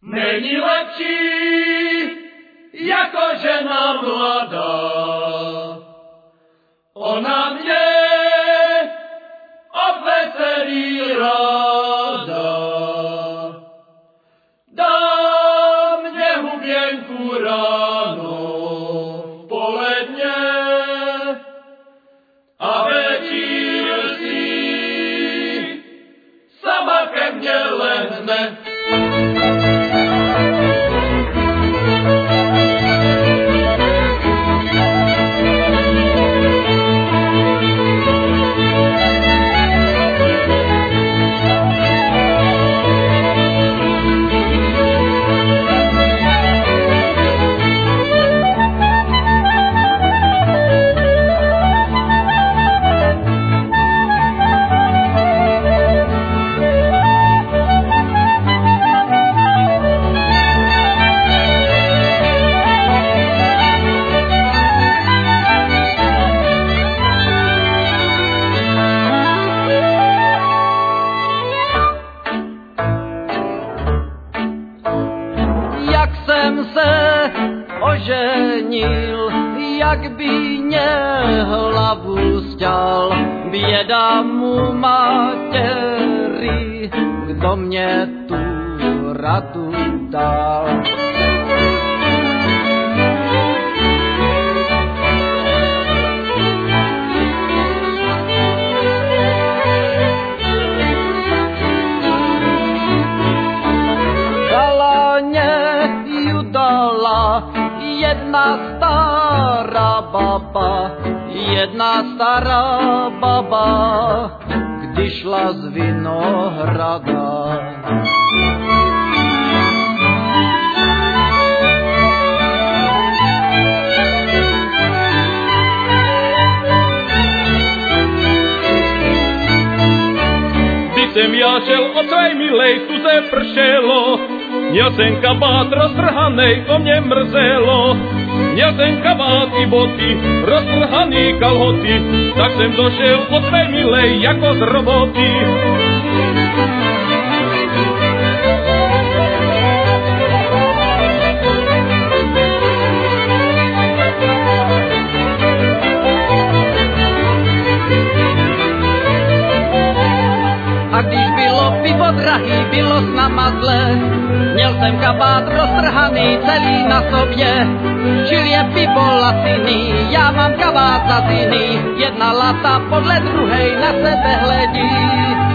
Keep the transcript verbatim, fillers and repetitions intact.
Není lepší jako žena mladá. Ona mě obveselí ráda. Dá mě huběnku ráno, poledně a večír si sama ke mně lehne. Oženil, jak by mě hlavu sťal, běda mu matěry, kdo mě tu radu dal. Dala mě ju dala jedna stará baba, jedna stará baba, když šla z vinohrada. Když jsem já šel od své milej, tu se pršelo, měl jsem kabát roztrhanej, to mě mrzelo. Měl jsem kabát i boty, roztrhaný kalhoty, tak jsem došel od své milej jako z roboty. A když bylo pivo drahý, bylo s náma zle, měl jsem kabát roztrhaný celý na sobě. Čil je pivo latiny, já mám kabát za ziny, jedna lata podle druhej na sebe hledí.